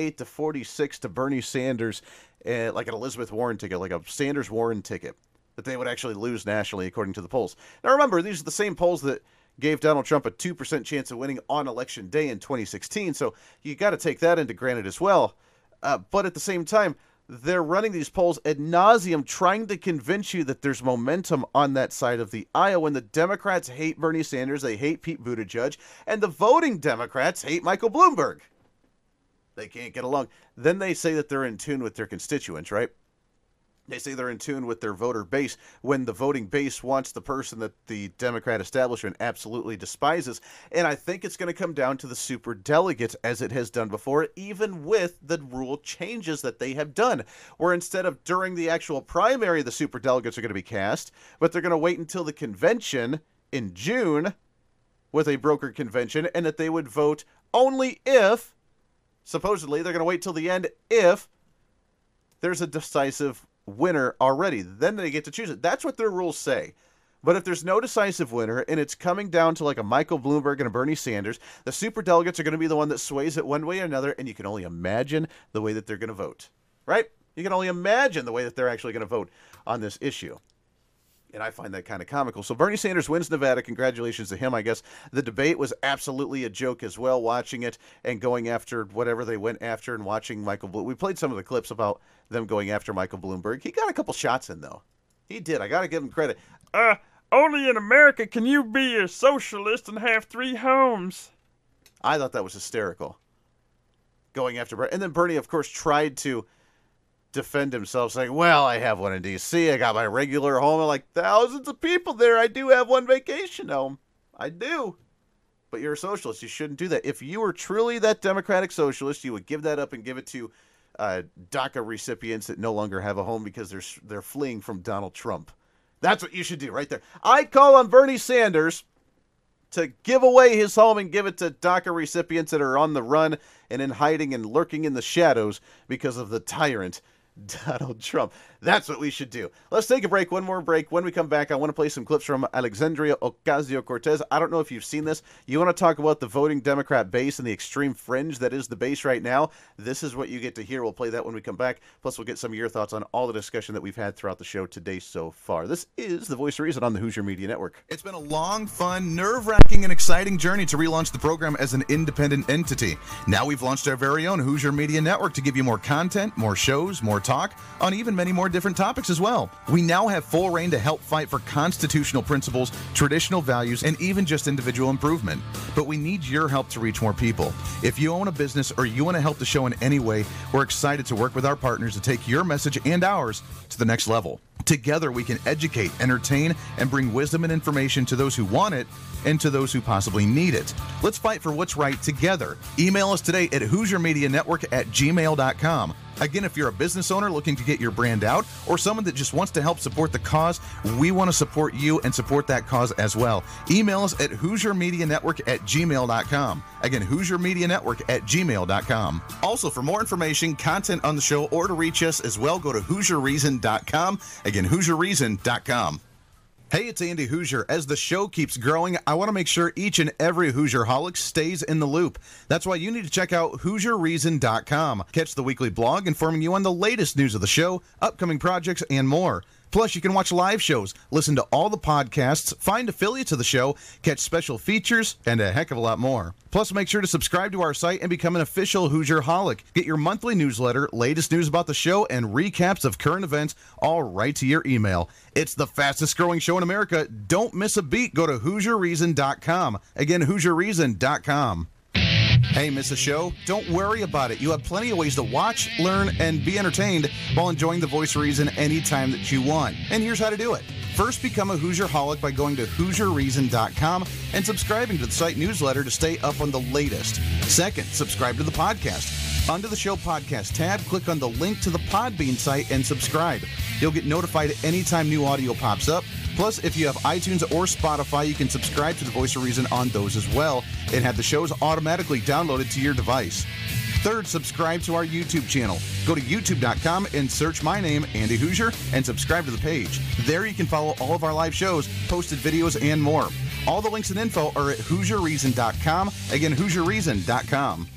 48-46 to Bernie Sanders, like an Elizabeth Warren ticket, like a Sanders-Warren ticket. That they would actually lose nationally, according to the polls. Now remember, these are the same polls that gave Donald Trump a 2% chance of winning on Election Day in 2016, so you got to take that into granted as well. But at the same time, they're running these polls ad nauseum, trying to convince you that there's momentum on that side of the aisle, when the Democrats hate Bernie Sanders, they hate Pete Buttigieg, and the voting Democrats hate Michael Bloomberg. They can't get along. Then they say that they're in tune with their constituents, right? They say they're in tune with their voter base when the voting base wants the person that the Democrat establishment absolutely despises. And I think it's going to come down to the super delegates, as it has done before, even with the rule changes that they have done, where instead of during the actual primary, the super delegates are going to be cast, but they're going to wait until the convention in June with a brokered convention, and that they would vote only if, supposedly, they're going to wait till the end if there's a decisive winner already. Then they get to choose it. That's what their rules say. But if there's no decisive winner and it's coming down to like a Michael Bloomberg and a Bernie Sanders, the super delegates are going to be the one that sways it one way or another, and you can only imagine the way that they're going to vote. Right? You can only imagine the way that they're actually going to vote on this issue. And I find that kind of comical. So Bernie Sanders wins Nevada. Congratulations to him, I guess. The debate was absolutely a joke as well, watching it and going after whatever they went after and watching Michael Bloomberg. We played some of the clips about them going after Michael Bloomberg. He got a couple shots in, though. He did. I got to give him credit. Only in America can you be a socialist and have 3 homes. I thought that was hysterical. Going after Bernie. And then Bernie, of course, tried to defend himself, saying, well, I have one in D.C. I got my regular home. I'm like, thousands of people there. I do have one vacation home. I do. But you're a socialist. You shouldn't do that. If you were truly that democratic socialist, you would give that up and give it to DACA recipients that no longer have a home because they're fleeing from Donald Trump. That's what you should do right there. I call on Bernie Sanders to give away his home and give it to DACA recipients that are on the run and in hiding and lurking in the shadows because of the tyrant Donald Trump. That's what we should do. Let's take a break, one more break. When we come back, I want to play some clips from Alexandria Ocasio-Cortez. I don't know if you've seen this. You want to talk about the voting Democrat base and the extreme fringe that is the base right now? This is what you get to hear. We'll play that when we come back. Plus, we'll get some of your thoughts on all the discussion that we've had throughout the show today so far. This is The Voice of Reason on the Hoosier Media Network. It's been a long, fun, nerve-wracking, and exciting journey to relaunch the program as an independent entity. Now we've launched our very own Hoosier Media Network to give you more content, more shows, more talk, on even many more different topics as well. We now have full reign to help fight for constitutional principles, traditional values, and even just individual improvement. But we need your help to reach more people. If you own a business or you want to help the show in any way, we're excited to work with our partners to take your message and ours to the next level. Together, we can educate, entertain, and bring wisdom and information to those who want it and to those who possibly need it. Let's fight for what's right together. Email us today at HoosierMediaNetwork@gmail.com. Again, if you're a business owner looking to get your brand out or someone that just wants to help support the cause, we want to support you and support that cause as well. Email us at HoosierMediaNetwork@gmail.com. Again, HoosierMediaNetwork@gmail.com. Also, for more information, content on the show, or to reach us as well, go to HoosierReason.com. Again, HoosierReason.com. Hey, it's Andy Hoosier. As the show keeps growing, I want to make sure each and every Hoosierholic stays in the loop. That's why you need to check out HoosierReason.com. Catch the weekly blog informing you on the latest news of the show, upcoming projects, and more. Plus, you can watch live shows, listen to all the podcasts, find affiliates of the show, catch special features, and a heck of a lot more. Plus, make sure to subscribe to our site and become an official Hoosierholic. Get your monthly newsletter, latest news about the show, and recaps of current events all right to your email. It's the fastest growing show in America. Don't miss a beat. Go to HoosierReason.com. Again, HoosierReason.com. Hey, miss a show? Don't worry about it. You have plenty of ways to watch, learn, and be entertained while enjoying The Voice of Reason anytime that you want. And here's how to do it. First, become a Hoosierholic by going to HoosierReason.com and subscribing to the site newsletter to stay up on the latest. Second, subscribe to the podcast. Under the show podcast tab, click on the link to the Podbean site and subscribe. You'll get notified anytime new audio pops up. Plus, if you have iTunes or Spotify, you can subscribe to The Voice of Reason on those as well and have the shows automatically downloaded to your device. Third, subscribe to our YouTube channel. Go to youtube.com and search my name, Andy Hoosier, and subscribe to the page. There you can follow all of our live shows, posted videos, and more. All the links and info are at HoosierReason.com. Again, HoosierReason.com.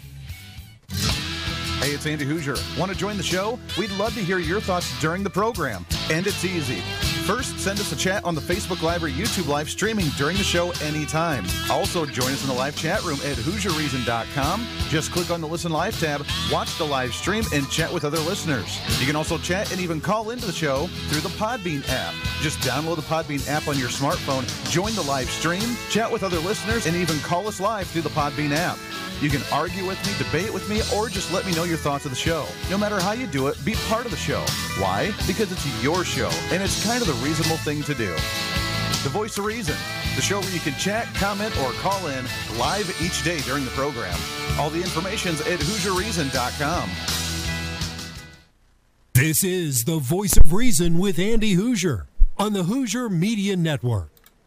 Hey, it's Andy Hoosier. Want to join the show? We'd love to hear your thoughts during the program. And it's easy. First, send us a chat on the Facebook Live or YouTube Live streaming during the show anytime. Also, join us in the live chat room at HoosierReason.com. Just click on the Listen Live tab, watch the live stream, and chat with other listeners. You can also chat and even call into the show through the Podbean app. Just download the Podbean app on your smartphone, join the live stream, chat with other listeners, and even call us live through the Podbean app. You can argue with me, debate with me, or just let me know your thoughts of the show. No matter how you do it, be part of the show. Why? Because it's your show, and it's kind of the reasonable thing to do. The Voice of Reason, the show where you can chat, comment, or call in live each day during the program. All the information's at HoosierReason.com. This is The Voice of Reason with Andy Hoosier on the Hoosier Media Network.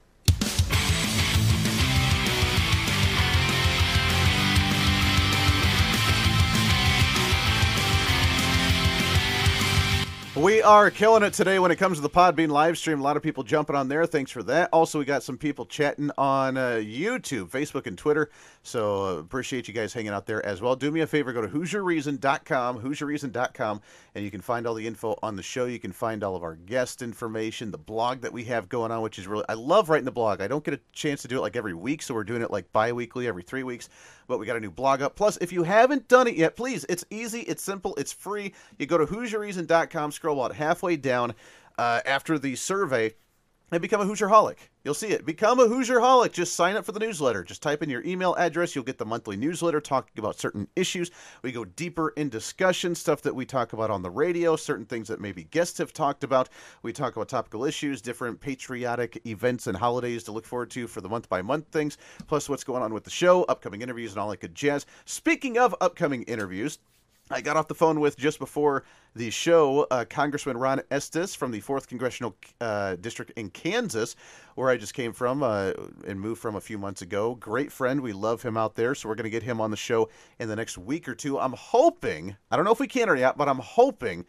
We are killing it today when it comes to the Podbean live stream. A lot of people jumping on there. Thanks for that. Also, we got some people chatting on YouTube, Facebook, and Twitter. So appreciate you guys hanging out there as well. Do me a favor. Go to HoosierReason.com, HoosierReason.com, and you can find all the info on the show. You can find all of our guest information, the blog that we have going on, which is really, I love writing the blog. I don't get a chance to do it like every week, so we're doing it like bi-weekly, every 3 weeks. But we got a new blog up. Plus, if you haven't done it yet, please, it's easy, it's simple, it's free. You go to HoosierReason.com, scroll about halfway down after the survey, and become a Hoosierholic. You'll see it. Become a Hoosierholic. Just sign up for the newsletter. Just type in your email address. You'll get the monthly newsletter talking about certain issues. We go deeper in discussion, stuff that we talk about on the radio, certain things that maybe guests have talked about. We talk about topical issues, different patriotic events and holidays to look forward to for the month-by-month things, plus what's going on with the show, upcoming interviews, and all that good jazz. Speaking of upcoming interviews, I got off the phone with, just before the show, Congressman Ron Estes from the 4th Congressional District in Kansas, where I just came from and moved from a few months ago. Great friend. We love him out there, so we're going to get him on the show in the next week or two. I'm hoping, I don't know if we can or not, but I'm hoping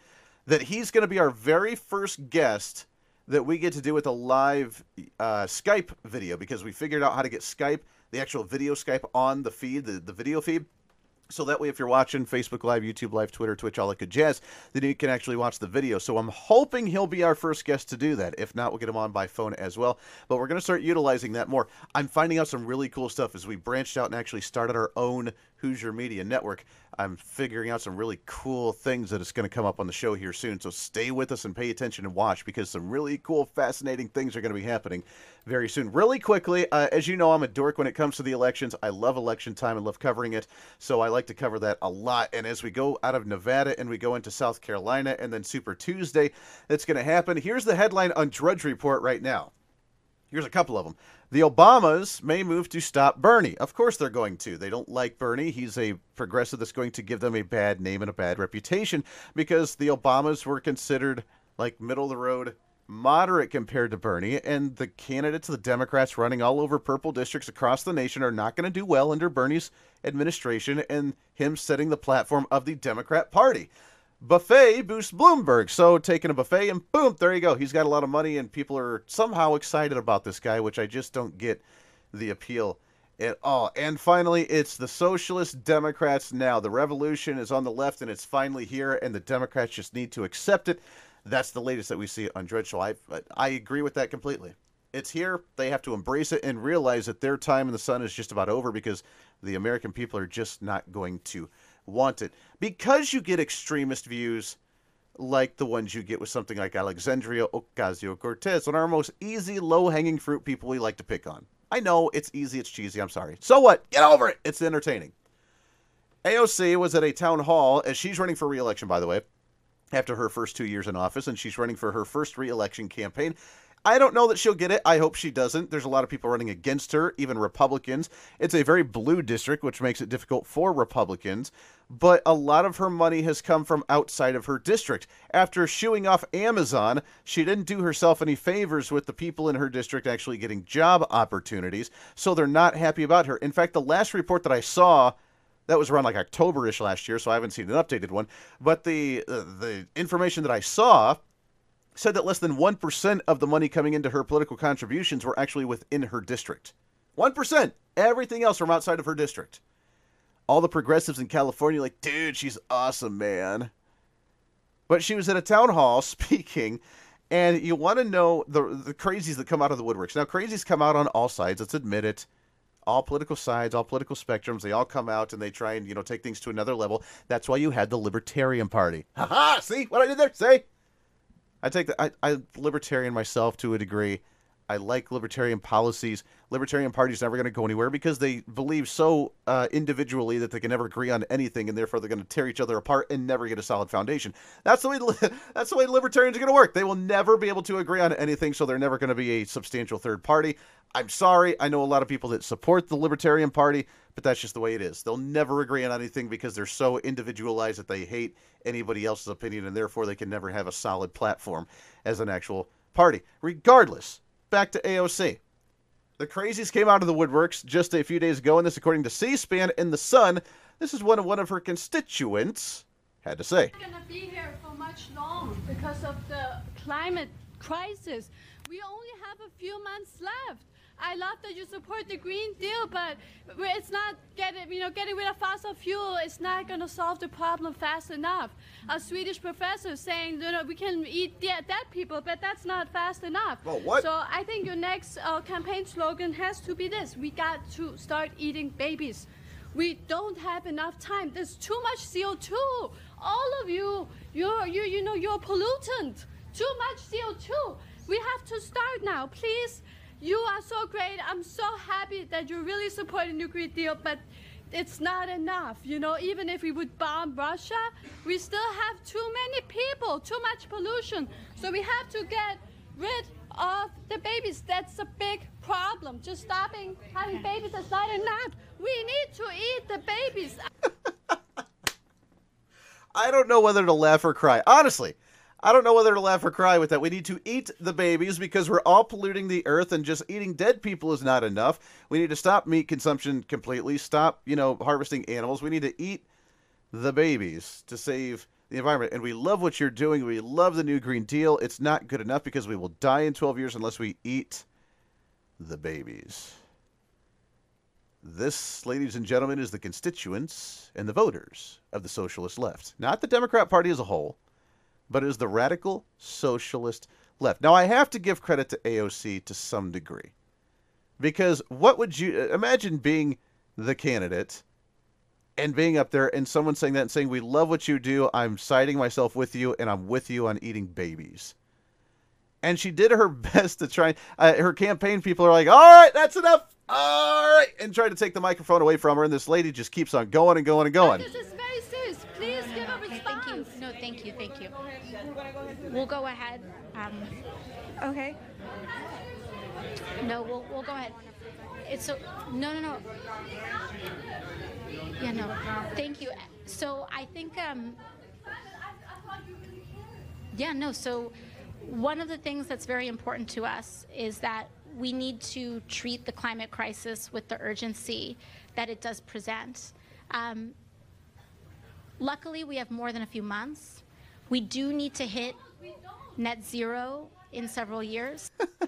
that he's going to be our very first guest that we get to do with a live Skype video, because we figured out how to get Skype, the actual video Skype, on the feed, the video feed. So that way, if you're watching Facebook Live, YouTube Live, Twitter, Twitch, all that good jazz, then you can actually watch the video. So I'm hoping he'll be our first guest to do that. If not, we'll get him on by phone as well. But we're going to start utilizing that more. I'm finding out some really cool stuff as we branched out and actually started our own Hoosier Media Network. I'm figuring out some really cool things that is going to come up on the show here soon. So stay with us and pay attention and watch, because some really cool, fascinating things are going to be happening very soon. Really quickly, as you know, I'm a dork when it comes to the elections. I love election time and love covering it. So I like to cover that a lot. And as we go out of Nevada and we go into South Carolina and then Super Tuesday, that's going to happen. Here's the headline on Drudge Report right now. Here's a couple of them. The Obamas may move to stop Bernie. Of course they're going to. They don't like Bernie. He's a progressive that's going to give them a bad name and a bad reputation, because the Obamas were considered like middle of the road, moderate compared to Bernie, and the candidates, the Democrats running all over purple districts across the nation, are not going to do well under Bernie's administration and him setting the platform of the Democrat Party. Buffet boosts Bloomberg. So taking a buffet and boom, there you go. He's got a lot of money and people are somehow excited about this guy, which I just don't get the appeal at all. And finally, it's the Socialist Democrats now. The revolution is on the left and it's finally here, and the Democrats just need to accept it. That's the latest that we see on Drudge. So I agree with that completely. It's here. They have to embrace it and realize that their time in the sun is just about over, because the American people are just not going to want it. Because you get extremist views like the ones you get with something like Alexandria Ocasio-Cortez, one of our most easy, low-hanging fruit people we like to pick on. I know, it's easy, it's cheesy, I'm sorry. So what? Get over it! It's entertaining. AOC was at a town hall, as she's running for re-election, by the way, after her first 2 years in office, and she's running for her first re-election campaign. I don't know that she'll get it. I hope she doesn't. There's a lot of people running against her, even Republicans. It's a very blue district, which makes it difficult for Republicans. But a lot of her money has come from outside of her district. After shooing off Amazon, she didn't do herself any favors with the people in her district actually getting job opportunities. So they're not happy about her. In fact, the last report that I saw, that was around like October-ish last year, so I haven't seen an updated one. But the information that I saw said that less than 1% of the money coming into her political contributions were actually within her district. 1%! Everything else from outside of her district. All the progressives in California like, dude, she's awesome, man. But she was at a town hall speaking, and you want to know the crazies that come out of the woodworks. Now, crazies come out on all sides, let's admit it. All political sides, all political spectrums, they all come out and they try and, take things to another level. That's why you had the Libertarian Party. Ha-ha! See what I did there? Say? I'm libertarian myself to a degree. I like libertarian policies. Libertarian Party's never going to go anywhere because they believe so individually that they can never agree on anything, and therefore they're going to tear each other apart and never get a solid foundation. That's the way libertarians are going to work. They will never be able to agree on anything, so they're never going to be a substantial third party. I'm sorry. I know a lot of people that support the Libertarian Party, but that's just the way it is. They'll never agree on anything because they're so individualized that they hate anybody else's opinion, and therefore they can never have a solid platform as an actual party. Regardless, back to AOC. The crazies came out of the woodworks just a few days ago, and this according to C-SPAN and The Sun. This is what one of her constituents had to say. We're going to be here for much long because of the climate crisis. We only have a few months left. I love that you support the Green Deal, but it's not getting rid of fossil fuel. It's not going to solve the problem fast enough. A Swedish professor saying, we can eat dead people, but that's not fast enough. Well, what? So I think your next campaign slogan has to be this: we got to start eating babies. We don't have enough time. There's too much CO2. All of you're a pollutant. Too much CO2. We have to start now, please. You are so great. I'm so happy that you're really supporting the Green Deal, but it's not enough. Even if we would bomb Russia, we still have too many people, too much pollution. So we have to get rid of the babies. That's a big problem. Just stopping having babies is not enough. We need to eat the babies. I don't know whether to laugh or cry. Honestly, I don't know whether to laugh or cry with that. We need to eat the babies because we're all polluting the earth, and just eating dead people is not enough. We need to stop meat consumption completely, stop, harvesting animals. We need to eat the babies to save the environment, and we love what you're doing. We love the new Green Deal. It's not good enough because we will die in 12 years unless we eat the babies. This, ladies and gentlemen, is the constituents and the voters of the socialist left. Not the Democrat Party as a whole, but it is the radical socialist left. Now, I have to give credit to AOC to some degree. Because what would you imagine being the candidate and being up there and someone saying that and saying, we love what you do, I'm siding myself with you, and I'm with you on eating babies. And she did her best to try. Her campaign people are like, all right, that's enough. All right. And try to take the microphone away from her. And this lady just keeps on going and going and going. This is very serious. Please give a response. Thank you. No, thank you. We'll go ahead. Okay. No, we'll go ahead. It's so no. Yeah, no. Thank you. So I think so one of the things that's very important to us is that we need to treat the climate crisis with the urgency that it does present. Luckily, we have more than a few months. We do need to hit net zero in several years.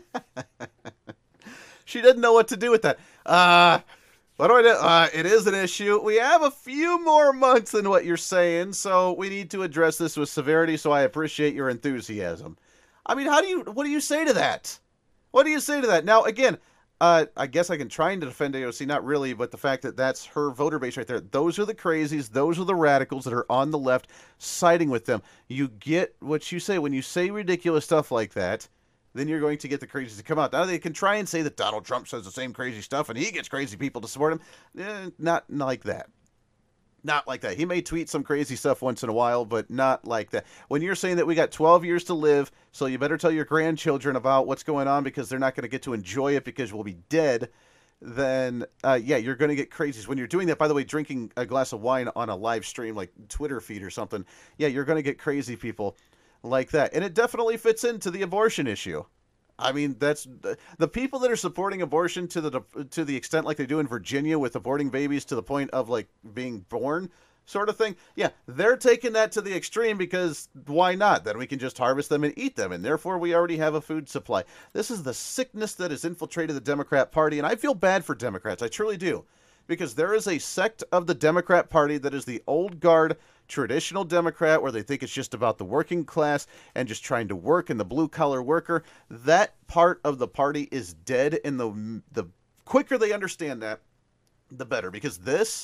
She didn't know what to do with that. What do I do? It is an issue. We have a few more months than what you're saying, so we need to address this with severity, so I appreciate your enthusiasm. I mean, what do you say to that? What do you say to that? Now, again, I guess I can try and defend AOC, not really, but the fact that that's her voter base right there. Those are the crazies. Those are the radicals that are on the left siding with them. You get what you say. When you say ridiculous stuff like that, then you're going to get the crazies to come out. Now, they can try and say that Donald Trump says the same crazy stuff and he gets crazy people to support him. Not like that. Not like that. He may tweet some crazy stuff once in a while, but not like that. When you're saying that we got 12 years to live, so you better tell your grandchildren about what's going on because they're not going to get to enjoy it because we'll be dead, then, you're going to get crazies. When you're doing that, by the way, drinking a glass of wine on a live stream like Twitter feed or something, you're going to get crazy people like that. And it definitely fits into the abortion issue. I mean, that's the people that are supporting abortion to the extent like they do in Virginia with aborting babies to the point of like being born sort of thing. Yeah, they're taking that to the extreme because why not? Then we can just harvest them and eat them, and therefore we already have a food supply. This is the sickness that has infiltrated the Democrat Party, and I feel bad for Democrats. I truly do. Because there is a sect of the Democrat Party that is the old guard, traditional Democrat, where they think it's just about the working class and just trying to work and the blue-collar worker. That part of the party is dead, and the quicker they understand that, the better. Because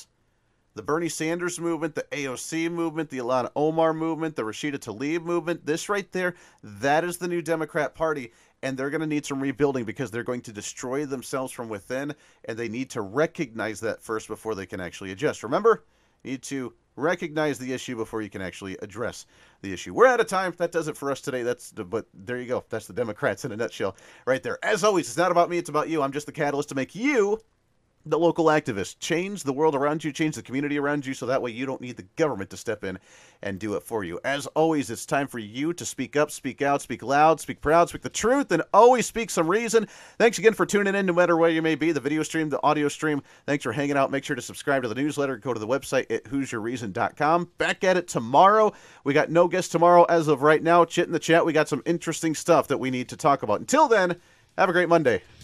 the Bernie Sanders movement, the AOC movement, the Ilhan Omar movement, the Rashida Tlaib movement, this right there, that is the new Democrat Party. And they're going to need some rebuilding because they're going to destroy themselves from within, and they need to recognize that first before they can actually adjust. Remember, you need to recognize the issue before you can actually address the issue. We're out of time. That does it for us today. But there you go. That's the Democrats in a nutshell right there. As always, it's not about me. It's about you. I'm just the catalyst to make you the local activist. Change the world around you, change the community around you, so that way you don't need the government to step in and do it for you. As always, it's time for you to speak up, speak out, speak loud, speak proud, speak the truth, and always speak some reason. Thanks again for tuning in, no matter where you may be, the video stream, the audio stream. Thanks for hanging out. Make sure to subscribe to the newsletter. Go to the website at who'syourreason.com. Back at it tomorrow. We got no guest tomorrow as of right now. Chit in the chat. We got some interesting stuff that we need to talk about. Until then, have a great Monday.